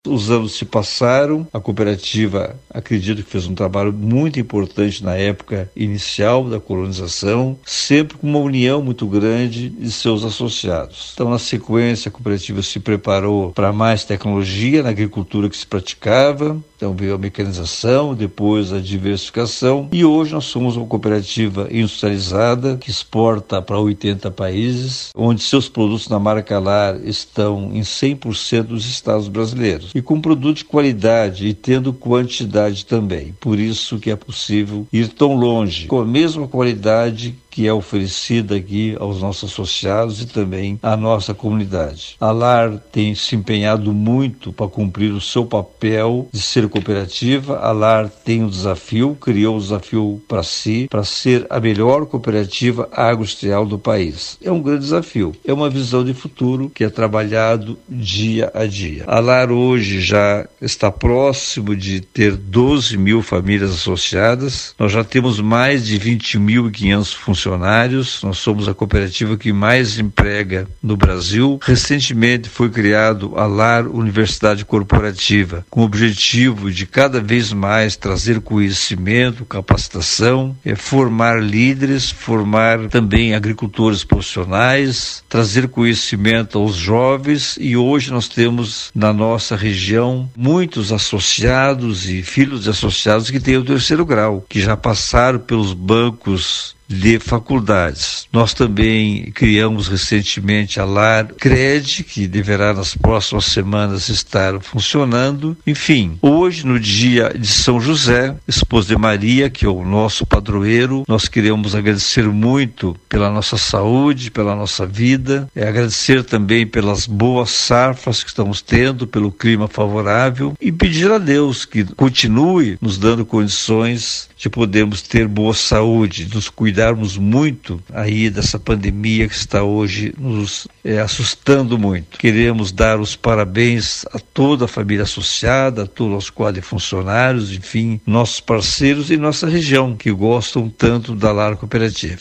Os anos se passaram, a cooperativa, acredito que fez um trabalho muito importante na época inicial da colonização, sempre com uma união muito grande de seus associados. Então, na sequência, a cooperativa se preparou para mais tecnologia na agricultura que se praticava, então veio a mecanização, depois a diversificação, e hoje nós somos uma cooperativa industrializada que exporta para 80 países, onde seus produtos na marca LAR estão em 100% dos estados brasileiros, e com produto de qualidade e tendo quantidade também. Por isso que é possível ir tão longe, com a mesma qualidade que é oferecida aqui aos nossos associados e também à nossa comunidade. A LAR tem se empenhado muito para cumprir o seu papel de ser cooperativa. A LAR tem um desafio, criou um desafio para si, para ser a melhor cooperativa agroindustrial do país. É um grande desafio, é uma visão de futuro que é trabalhado dia a dia. A LAR hoje já está próximo de ter 12 mil famílias associadas, nós já temos mais de 20.500 funcionários, nós somos a cooperativa que mais emprega no Brasil. Recentemente foi criado a LAR Universidade Corporativa, com o objetivo de cada vez mais trazer conhecimento, capacitação, formar líderes, formar também agricultores profissionais, trazer conhecimento aos jovens, e hoje nós temos na nossa região muitos associados e filhos de associados que têm o 3º grau, que já passaram pelos bancos de faculdades. Nós também criamos recentemente a LAR Cred, que deverá nas próximas semanas estar funcionando. Enfim, hoje, no dia de São José, esposa de Maria, que é o nosso padroeiro, nós queremos agradecer muito pela nossa saúde, pela nossa vida, agradecer também pelas boas safras que estamos tendo, pelo clima favorável, e pedir a Deus que continue nos dando condições de podermos ter boa saúde, de nos cuidarmos muito aí dessa pandemia que está hoje nos assustando muito. Queremos dar os parabéns a toda a família associada, a todos os quadros de funcionários, enfim, nossos parceiros e nossa região, que gostam tanto da LAR Cooperativa.